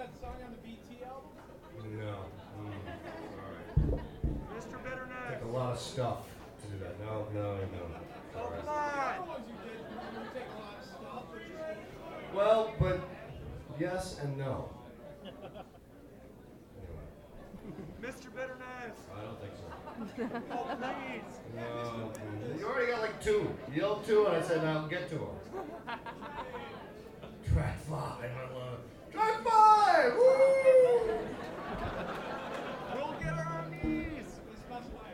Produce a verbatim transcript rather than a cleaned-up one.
that song on the B T album? No. Mm. Sorry. Mister Bitterness. Take a lot of stuff to do that. No, no, no. Oh, Sorry. come on. The ones you did, you take a lot of stuff, but just Well, but yes and no. Anyway, Mister Bitterness. I don't think so. Oh, please. No, you already got like two. You yelled two, and I said, "Now get to him." Track five. I love